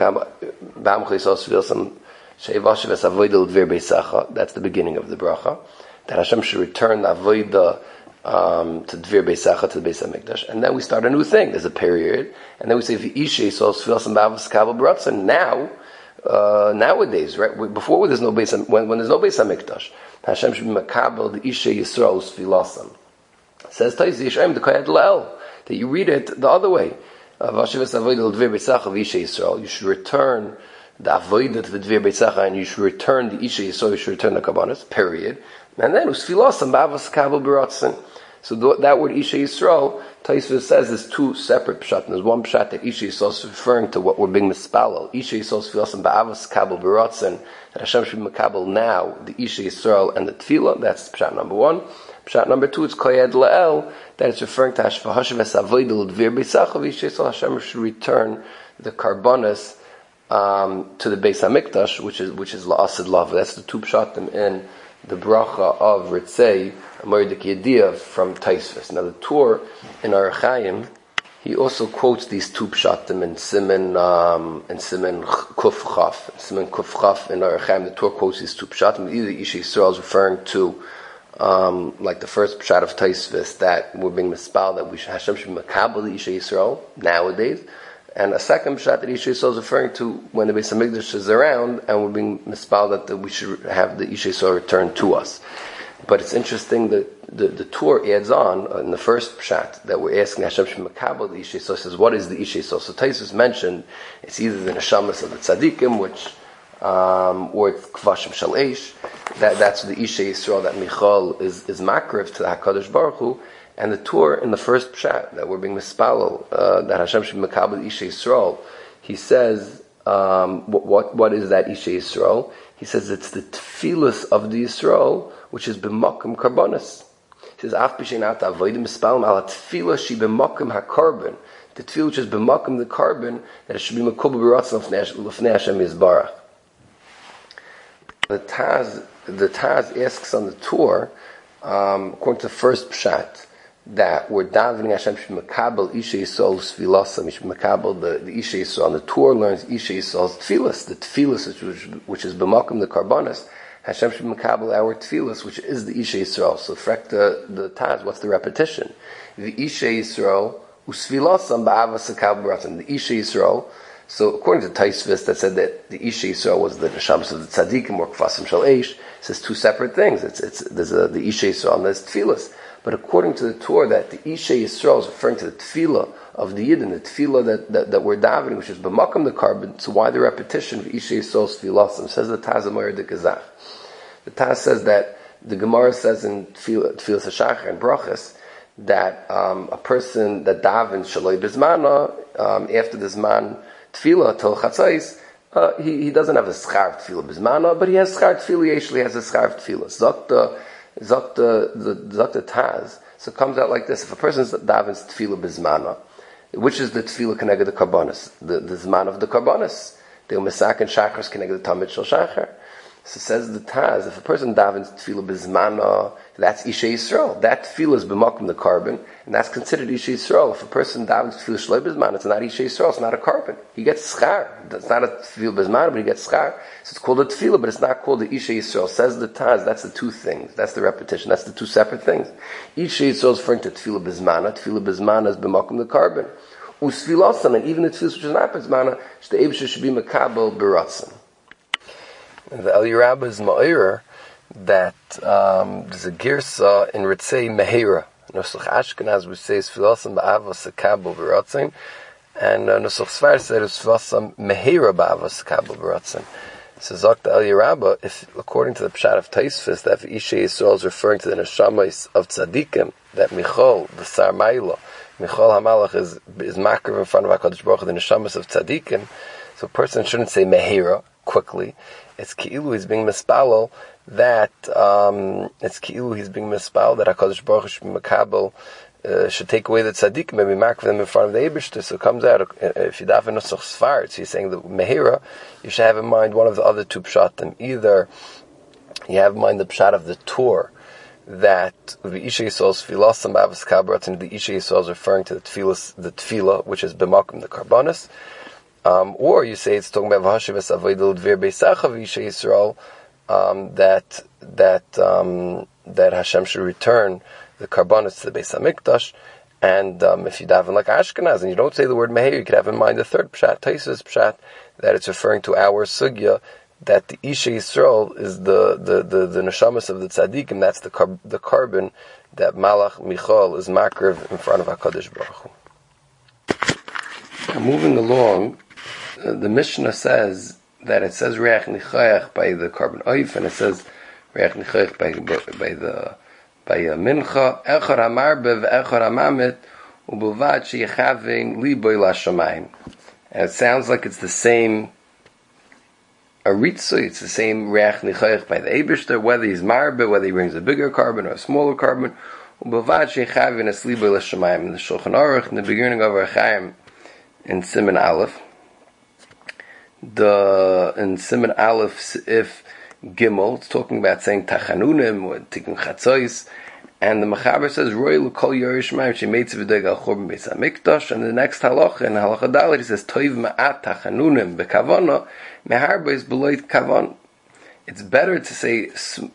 the beginning of the bracha, that Hashem should return the avodah to Dvir Beisacha, to the Beis HaMikdash, and then we start a new thing. There's a period, and then we say v'ishe so sfilas and bavas kabel b'ratzon. Now, nowadays, right? Before there's no Beis, when there's no Beis HaMikdash, Hashem should be makabel the ishe Yisrael sfilasam. Says Taiz Yishaim the Kayad La'el, that you read it the other way. You should return the avodah to the Dvir Beisacha, and you should return the Isha Yisrael, you should return the Kabbanis, period. And then, Usfilasam Bavas Kabel B'ratzin. So that word Isha Yisrael, Taisva says there's two separate pshat. There's one pshat that Isha Yisrael is referring to what we're being mispalel. Isha Yisrael Usfilasam Bavas Kabel B'ratzin, that Hashem should be makabel now, the Isha Yisrael and the Tefillah. That's pshat number one. Pshat number two, it's Koyed La'el, that it's referring to Hashem Avodah Dvir Beisacha, Hashem should return the karbonis to the Beis HaMikdash, which is La'asid Lav. That's the two pshatim in the bracha of Ritzei, Amoydik Yediyah from Taisvis. Now the Tur in Orach Chaim, he also quotes these two pshatim in Siman Kuf Chaf. Siman Kuf Chaf in Orach Chaim, the Tur quotes these two pshatim. Either Isha Yisrael is referring to like the first pshat of Taisvis, that we're being mispal, that Hashem should be makabel the Isha Yisrael nowadays, and a second pshat that Isha Yisrael is referring to when the Beis HaMikdash is around, and we're being mispal that we should have the Isha Yisrael return to us. But it's interesting that the Tur adds on in the first pshat that we're asking Hashem should be makabel the Isha Yisrael. Says, what is the Isha Yisrael? So Taisvis mentioned it's either the neshamas of the tzaddikim, which or it's kvashim shel eish. That's the Isha Yisrael, that Michal is makriv to the HaKadosh Baruch Hu. And the Tur in the first pshat that we're being mispalel, that Hashem should be makabel Isha Yisrael, he says, what is that Isha Yisrael? He says it's the tefillas of the Yisrael, which is b'makom karbonis. He says, af b'shenat avodim mispalem ala tefillah shi b'makom hakarban. The tefillah which is b'makom the carbon, that it should be makubel b'ratzon l'fnei Hashem Yisbarach. The Taz asks on the Tur, according to the first pshat, that we're davening Hashem should makabel Isha Yisrael sfilasam, should makabel the Isha Yisrael. And the Tur learns Isha Yisrael's tefillas, the tefillas which is b'makom the karbonis. Hashem should makabel our tefillas, which is the Isha Yisrael. So frek the Taz, what's the repetition? The Isha Yisrael usfilasam ba'avas akabel b'ratzon. The Isha Yisrael. So according to Taisvis, that said that the Isha Yisrael was the neshamas of the tzaddikim or kvasim shel eish, it says two separate things. There's the Isha Yisrael and there's tefillas. But according to the Torah, that the Isha Yisrael is referring to the tefillah of the Yidden, the tefillah that we're davening, which is b'makam the carbon. So why the repetition of Isha Yisrael's tefillah? Says the Taz Amoyer de Kazach. The Taz says that the Gemara says in Tfilas HaShachar and Brachas that a person that davens shaloi bizmana after the zman tefillah till chatzais, he doesn't have a schar tefillah bizmana, but he has schar tefillah. He actually has a schar tefillah. Zakta Taz. So it comes out like this: if a person davens tefillah bizmana, which is the tefillah connected the karbonis, the zman of the karbonis, the umesak and shachars connected the tamid shel shachar. So says the Taz, if a person davens tefillah bizmana, that's Isha Yisrael. That tefillah is b'makom the carbon, and that's considered Isha Yisrael. If a person davens tefillah shloi bizmana, it's not Isha Yisrael, it's not a carbon. He gets schar. It's not a tefillah bizmana, but he gets schar. So it's called a tefillah, but it's not called the Isha Yisrael. Says the Taz, that's the two things. That's the repetition. That's the two separate things. Isha Yisrael is referring to tefillah bizmana. Tefillah bizmana is b'makom the carbon. Usfilasan, and even the tefillah which is not bizmana, the Eibusha should be makabel b'ratzon. The Eliyah Rabbah is ma'ira that there's a girsa in Ritzei Mehira. Nusach Ashkenaz we say is Filasam ba'avos sekabel b'ratzin, and Nusach Sfar said is Filasam Mehira ba'avos sekabel b'ratzin. So Zok the Eliyah Rabbah, if according to the Pshat of Taisfis, that Isha Yisrael is referring to the neshamas of tzaddikim, that Michal the Sar Ma'ila, Michal Hamalach is makriv in front of HaKadosh Baruch Hu, the neshamas of tzaddikim. So a person shouldn't say Mehira quickly. It's ki'ilu he's being mispalel that HaKadosh Baruch Hu should be makabel, should take away the tzaddik, maybe mark them in front of the Eibishter. So it comes out, if you daven Nusach Sfar, so he's saying the Mehira, you should have in mind one of the other two pshatim. Either you have in mind the pshat of the Torah, that the Isha Yisrael's Filasam B'avos Kabrat, and the Isha Yisrael is referring to the tefillah, which is b'makom the karbonis. Or you say it's talking about V'hashiv Avodah L'Dvir Beisacha Isha Yisrael, that Hashem should return the karbonis to the Beis Hamikdash. And if you daven like Ashkenaz and you don't say the word Meher, you could have in mind the third pshat, Taisvus pshat, that it's referring to our sugya, that the Isha Yisrael is the neshamas of the tzaddikim, that's the carbon that Malach Michal is makriv in front of HaKadosh Baruch Hu. Now moving along, the Mishnah says that it says Reach Nichayach by the carbon oif, and it says Reach Nichayach by Mincha, Echor HaMarbe ve'Echor HaMamet u'Bilvad she'yechavein liboy l'shamayim. And it sounds like it's the same Aritzah, it's the same Reach Nichayach by the Eibishter, whether he's Marbe, whether he brings a bigger carbon or a smaller carbon, u'Bilvad she'yechavein es liboy l'shamayim. In the Shulchan Aruch, in the beginning of our Chaim, in Siman Aleph, in Siman Aleph, if Gimel, it's talking about saying Tachanunim or Tikkun Chatzos, and the Mechaber says Roy L'Kol Yerishmayim Shemeitz V'Deg Al Churban Beis Hamikdash, and the next halacha in halacha Dalet he says Toiv Ma'at Tachanunim B'Kavana Meharbeis B'Loit Kavan. It's better to say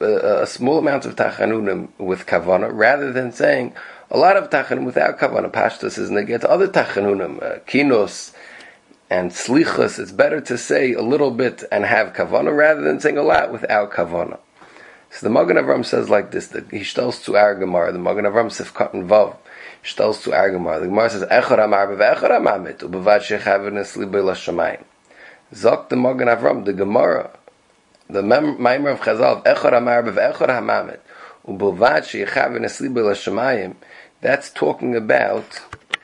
a small amount of Tachanunim with Kavana rather than saying a lot of Tachanunim without Kavana. Pashtus is neged other Tachanunim, Kinos and Slichus. It's better to say a little bit and have Kavana rather than saying a lot without Kavana. So the Magen Avram says like this, that he tells to our Gemara, the Magen Avram Sifkat and Vav, he tells to our Gemara. The Gemara says, Echor HaMarbe ve'Echor HaMamet, u'Bilvad she'yechavein es liboy l'shamayim. Zok the Magen Avram, the Gemara, the Maimer of Chazal, Echor HaMarbe ve'Echor HaMamet, u'Bilvad she'yechavein es liboy l'shamayim, that's talking about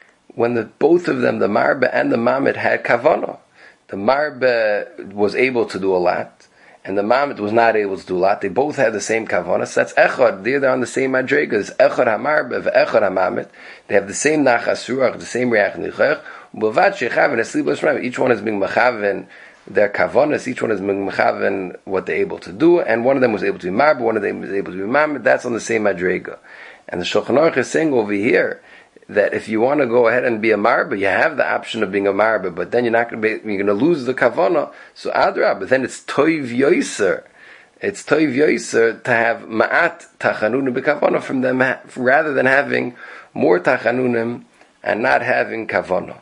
when both of them, the Marbe and the Mamet, had Kavanah. The Marbe was able to do a lot, and the Mamet was not able to do a lot. They both had the same Kavanah. So that's Echad. They're on the same Madrigas. Echad HaMarbe ve'Echad HaMamet. They have the same Nachas Ruach, the same Reach Nichayach. U'Bilvad she'yechavein es liboy l'shamayim. Each one is being mechaven their Kavanas. Each one is being mechaven what they're able to do, and one of them was able to be Marbe, one of them was able to be Mamet. That's on the same Madriga. And the Shulchan Aruch is saying over here that if you want to go ahead and be a Marbe, you have the option of being a Marbe, but then you're going to lose the Kavana. So Adrab, but then it's Toiv Yoiser. It's Toiv Yoiser to have Ma'at Tachanunim B'Kavana from them, rather than having more Tachanunim and not having Kavana.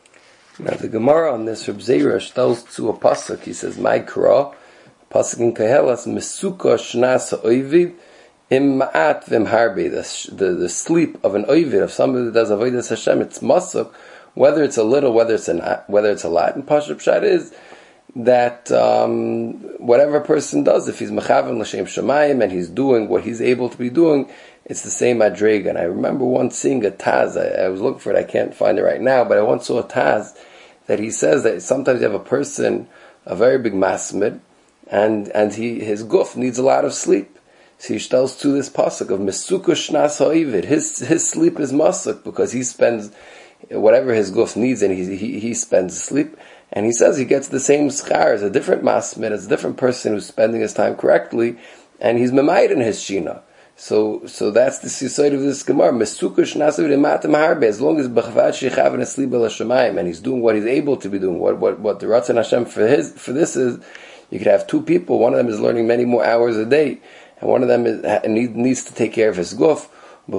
Now the Gemara on this, Reb Zera tells to a pasuk. He says, "My Kra, pasuk in Koheles, Mesuka Shnas Ha'oivid Im Ma'at V'im Harbe." The sleep of an oivid, of somebody that does avodas Hashem, it's masuk, whether it's a little, whether it's a lot. And Pashup Pshat is that whatever a person does, if he's mechaven l'shem shamayim and he's doing what he's able to be doing, it's the same madrega. And I remember once seeing a Taz, I was looking for it, I can't find it right now, but I once saw a Taz that he says that sometimes you have a person, a very big masmid, and his guf needs a lot of sleep. So he tells to this pasuk of Mesuka Shnas Ha'ivit. His sleep is masuk because he spends whatever his guf needs and he spends sleep. And he says he gets the same schar as a different masmid, as a different person who's spending his time correctly, and he's memayed in his shina. So that's the side of this Gemara. Mesuka Shnas Ha'ivit imatem harbe. As long as b'chavad shechav and asleep b'lashamayim, and he's doing what he's able to be doing. What the Ratzon Hashem for this is, you could have two people. One of them is learning many more hours a day, and one of them needs to take care of his guf.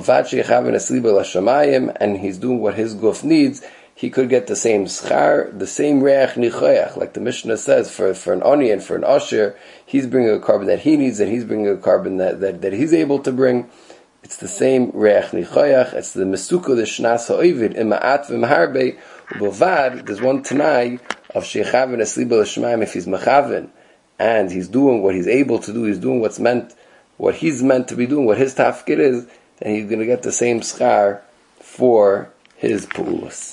And he's doing what his guf needs. He could get the same schar, the same reach nichoyach, like the Mishnah says, for an onion, for an usher, he's bringing a carbon that he needs, and he's bringing a carbon that he's able to bring. It's the same reach nichoyach. It's the mesuka, the shnas ha'ovid, ima'at v'maharbe, u'bovad. There's one tanai of shechaven asliba l'shemaim if he's mechaven, and he's doing what he's able to do, he's doing what he's meant to be doing, what his tafkid is, then he's going to get the same schar for his pu'ulas.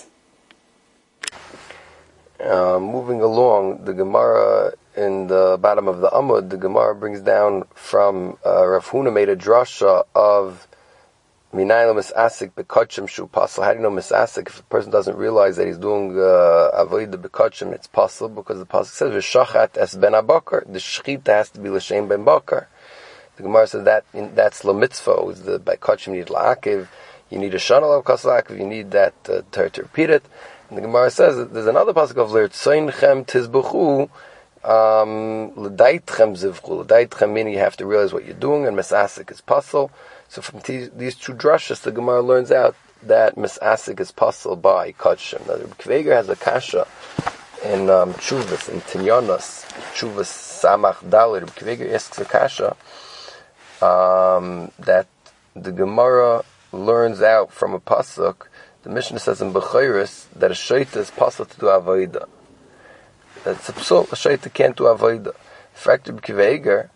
Moving along, the Gemara in the bottom of the Amud, the Gemara brings down from Rav Huna made a drasha of Minayla Misasik Bekachim Shu Pasal. How do you know Misasik? If a person doesn't realize that he's doing Avodah Bekachim, it's possible because the Pasal says V'shachat es ben abakar. The shechita has to be l'shem ben bakar. The Gemara says that's la mitzvah. By Bekachim you need la'akiv, you need a shana lo kasalakiv, you need that to repeat it. And the Gemara says that there's another pasuk of l'ertzoinchem tizbuchu, l'daitchem zivchu. L'daitchem meaning you have to realize what you're doing, and misasik is puzzle. So from these two drashas, the Gemara learns out that misasik is puzzle by kachim. Now the Kveger has a kasha in Chuvas, in Tinyonos, Chuvas Samach Dalit. Kveger asks a kasha that the Gemara learns out from a pasuk. The Mishnah says in Bechayris that a shaita is possible to do avodah. That's a psul. A shaita can't do avodah. Fractor b'kiveger.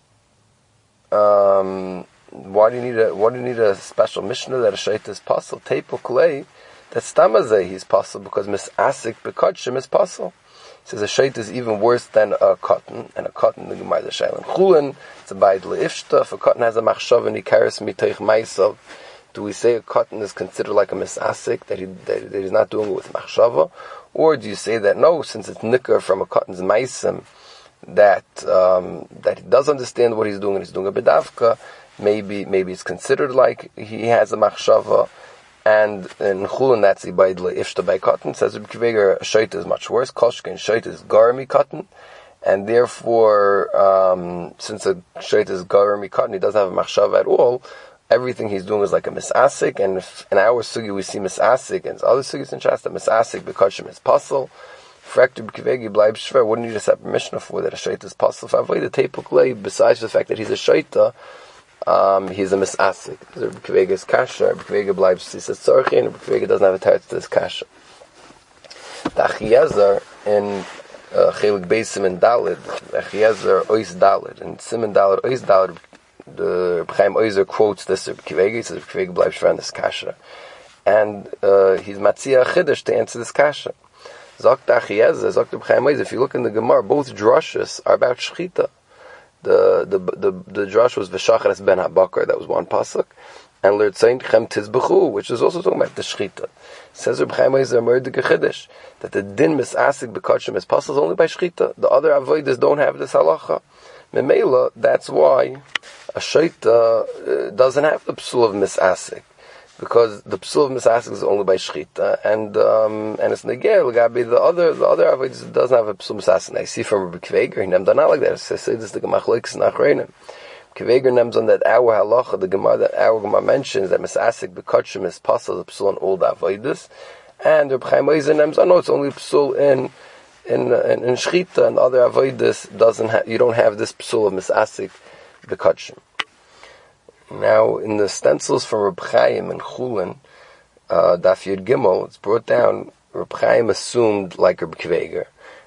Why do you need a special Mishnah that a shaita is possible? Teipul klei. That's tamazeh. He's possible because misasik b'kachim is possible. He says a shaita is even worse than a cotton, and a cotton the Gemara is a shaylan chulin. It's a bayit leifshta. If a cotton has a machshav and he carries mitoich ma'asav, do we say a cotton is considered like a misasik, that he's not doing it with machshava? Or do you say that no, since it's nicker from a cotton's maisim, that he does understand what he's doing and he's doing a bedavka, maybe it's considered like he has a machshava, and in chulin that's ibaid leifshta by cotton. Says Reb Kiveger, a shaita is much worse. Koshkin shaita is garmi cotton, and therefore since a shaita is garmi cotton, he doesn't have a machshava at all. Everything he's doing is like a misasik, and if in our sugi we see misasik, and other sugis in Shas that misasik bekachim is puzzle. Frekter b'kivegi bleib shver. Wouldn't need a separate mishnah for that a shaita is puzzle? For avoid the teipuk, besides the fact that he's a shaita, he's a misasik. B'kivegi is kasha. B'kivegi bleib sisas tzorchin. And b'kivegi doesn't have a teretz to this kasha. The Achiezer in Chelik Beis Siman Dalid, Achiezer Ois Dalid, and Siman Dalid Ois Dalid. The Chaim Oizer quotes this Reb Kivegi. He says Reb Kivegi bleibt shver this kasha, and he's matzia chiddush to answer this kasha. Zokt Achiezer, Zokt Reb Chaim Oizer. If you look in the Gemara, both drashas are about shechita. The drash was v'shachat es ben habakar. That was one pasuk, and l'ertzoinchem tizbuchu, which is also talking about the shechita. Says Reb Chaim Oizer murder chiddush that the din misasik bekachim is possible only by shechita. The other avodas don't have this halacha. Memela, that's why a shaita doesn't have the psul of misasik, because the psul of misasik is only by shechita, and it's neger l'gabi the other avodas doesn't have a psul misasik. And I see from Rabbi Kveger he nems not like that. It says this the gemachloikis nachreinim. Kveger nems on that our halacha, the Gemara that our Gemara mentions that misasik bekachim is possible the psul on all the avodas, and Reb Chaim Oizer nems on no, it's only psul in shechita, and other avodas you don't have this psul of misasik bekachim. Now, in the stencils from Reb Chaim and Chulin, Daf Yud Gimel, it's brought down, Reb Chaim assumed, like Reb Kveger,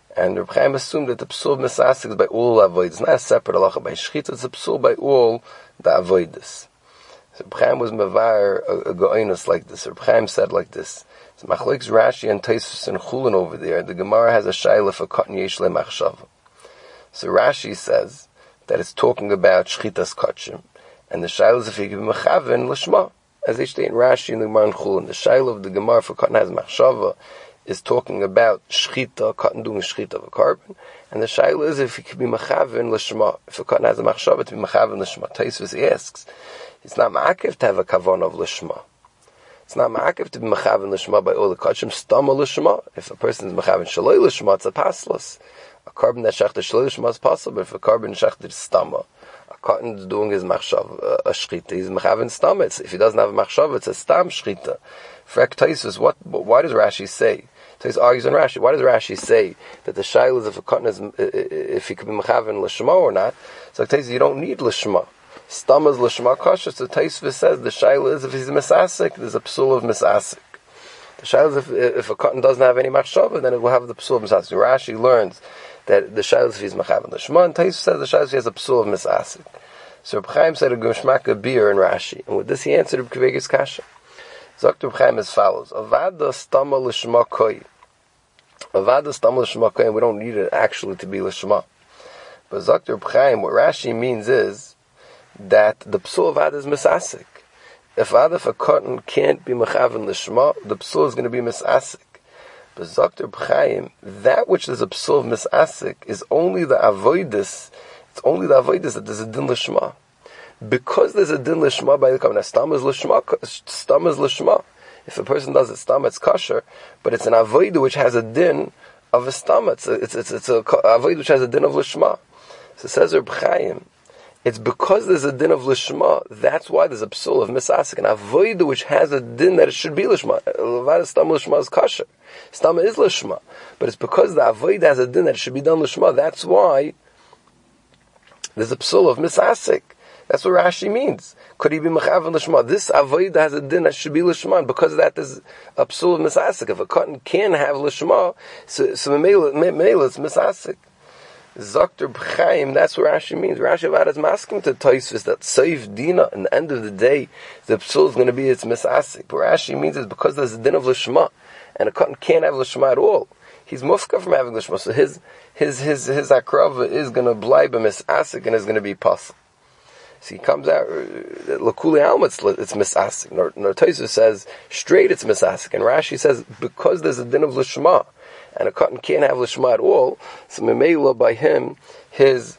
And Reb Chaim assumed that the psul misasik is by all avoidus. It's not a separate halacha by shchita, it's a psul by all the avoidus. So Reb Chaim was mevar a goinus like this. Reb Chaim said like this. So Machlokes Rashi and Tosfos and Chulin over there, the Gemara has a shaila for katan yesh le machshava. So Rashi says that it's talking about shchitas kachim, and the shaila is if you give mechaven l'shma, as they state in Rashi and the Gemara and Chulin. The shaila of the Gemara for katan has machshava is talking about shchita, cotton doing shchita of a carbon, and the shaila is if it could be mechaven l'shma, if a cotton has a machshava to be mechaven l'shma. Tosfos asks, it's not ma'akev to have a kavan of l'shma. It's not ma'akev to be mechaven l'shma by all the kachim, stama l'shma. If a person is mechaven shaloi l'shma, it's a paslas. A carbon that shachted shaloi l'shma is possible, but if a carbon shachted stama, a cotton is doing his machshav, a shchita, he's mechaven stama. If he doesn't have a machshav, it's a stam shchita. Frek Tosfos, why does Rashi say? Tosfos argues on Rashi. Why does Rashi say that the shaila is if a cotton is, if he could be mechaven l'shma or not? So Tosfos, you don't need l'shma. Stama is l'shma kasha. So Tosfos says the shaila is if he's a misasik, there's a psul of misasik. The shaila is if a cotton doesn't have any machshava, then it will have the psul of misasik. Rashi learns that the shaila is if he's mechaven l'shma, and Tosfos says the shaila is if he has a psul of misasik. So Reb Chaim said a geshmak beer in Rashi, and with this he answered Reb Kveger's kasha. Zok Reb Chaim as follows: Avada stama l'shma koi. Avada stama l'shma koi, and we don't need it actually to be l'shma. But Zok Reb Chaim, what Rashi means is that the psul of Avada is misasik. If a cotton can't be mechaven l'shma, the psul is going to be misasik. But Zok Reb Chaim, that which is a psul of misasik is only the avoidus. It's only the avoidus that there's a din l'shma. Because there's a din l'shma by the covenant, stam is l'shma. If a person does it stam, it's kosher, but it's an avodah which has a din of a stam. It's a avodah which has a din of l'shma. So says Reb Chaim, it's because there's a din of l'shma, that's why there's a psul of misasik, an avodah which has a din that it should be l'shma. Levada stam l'shma is kosher. Stam is l'shma. But it's because the avodah has a din that it should be done l'shma, that's why there's a psul of misasik. That's what Rashi means. Could he be mechaven l'shma? This avodah has a din that should be l'shma, and because of that there's a psul of misasik. If a cotton can have l'shma, so meila it's misasik. Zok Reb Chaim, that's what Rashi means. Rashi Avad is masking to Tosfos that Seif Dina, in the end of the day, the psul is going to be its misasik. But Rashi means it's because there's a din of l'shma, and a cotton can't have l'shma at all. He's mufka from having l'shma, so his akrava is going to bleibe misasik and is going to be possible. So he comes out, l'kuli alma, it's misasik. Nor Tosfos says, straight it's misasik. And Rashi says, because there's a din of l'shma, and a cotton can't have l'shma at all, so memela by him, his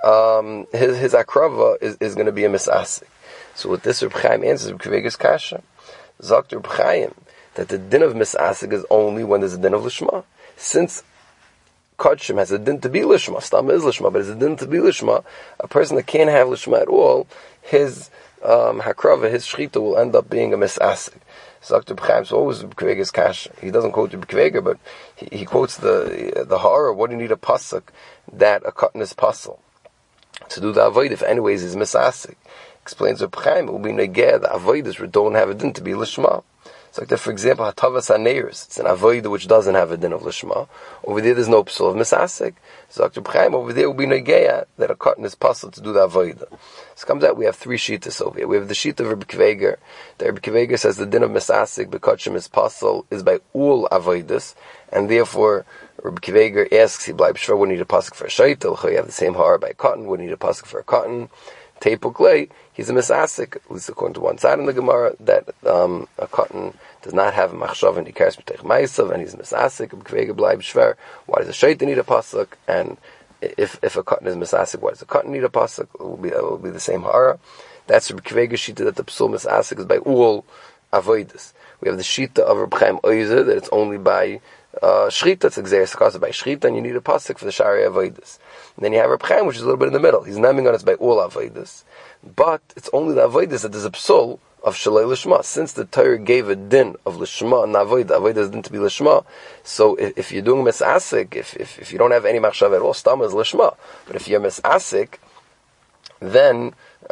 akrava is going to be a misasik. So with this, Reb Chaim answers Reb Kveger's kasha. Zok Reb Chaim, that the din of misasik is only when there's a din of l'shma. Since Kodshim has a din to be l'shma, stam is l'shma, but it's a din to be l'shma, a person that can't have l'shma at all, his hakrava, his shchita will end up being a misasik. So Dr. B'chaim, so always Kveger's kasha. He doesn't quote Reb Kveger, but he quotes the horror. What do you need a pasuk that a cotton is pasul to do the avoid? If anyways is misasik, explains Reb Chaim, it will be negeh the avoiders don't have a din to be l'shma. It's like that, for example, hatavas haneiros. It's an avodah which doesn't have a din of l'shma. Over there, there's no psul of misasik. So Dr. B'chaim, over there will be negeh that a cotton is pasul to do the avodah. So it comes out we have three shitas over here. We have the shita of Reb Kveger. The Reb Kveger says the din of misasik b'kotshim is pasul is by all avodas, and therefore Reb Kveger asks, he bleib shver, would need a pasuk for a shaitel? You have the same horror by cotton. Would need a pasuk for a cotton? Tepuk, he's a misasik, at least according to one side in the Gemara, that a cotton does not have a machshav and he carries b'teich ma'asav, and he's a misasik, b'kveger bleib shver. Why does a shaitan need a pasuk? And if a cotton is misasik, why does a cotton need a pasuk? It will be the same hara. That's the Kveger shita that the psul misasik is by all avodas. We have the shita of Reb Chaim Oizer that it's only by shrita. It's exeris kasa by shrita, and you need a pasuk for the shari avodas. And then you have Reb Chaim, which is a little bit in the middle. He's naming on us by all avodas, but it's only the avodas that there's a psul of shalei l'shma. Since the Torah gave a din of l'shma and avodah is din to be l'shma. So if you're doing misasik, if you don't have any machshav at all, stam is l'shma. But if you're misasik, then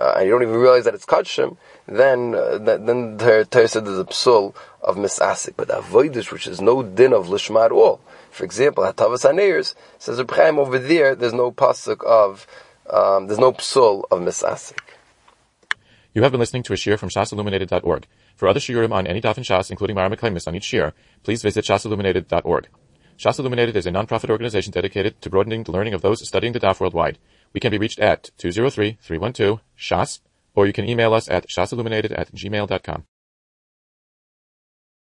and you don't even realize that it's Kodshim, then the Torah said there's a psul of misasik. But avoidus, which is no din of lishma at all. For example, Hatavas HaNeiros says Reb Chaim over there's no pasuk of, there's no psul of misasik. You have been listening to a shiur from shasilluminated.org. For other shiurim on any daf in Shas, including Mara Mekaymis on each shiur, please visit shasilluminated.org. Shas Illuminated is a non-profit organization dedicated to broadening the learning of those studying the daf worldwide. We can be reached at 203-312-SHAS, or you can email us at shasilluminated@gmail.com.